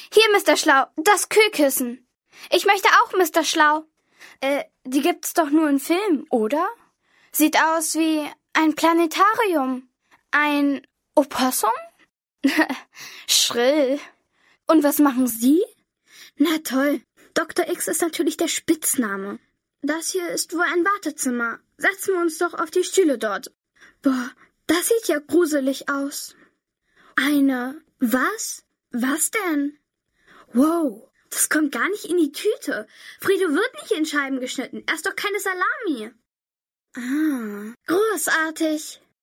Hier, Mr. Schlau, das Kühlkissen. Ich möchte auch Mr. Schlau. Die gibt's doch nur in Filmen, oder? Sieht aus wie ein Planetarium. Ein Opossum? Schrill. Und was machen Sie? Na toll. Dr. X ist natürlich der Spitzname. Das hier ist wohl ein Wartezimmer. Setzen wir uns doch auf die Stühle dort. Boah, das sieht ja gruselig aus. Was? Was denn? Wow, das kommt gar nicht in die Tüte. Frido wird nicht in Scheiben geschnitten. Er ist doch keine Salami. Ah, großartig.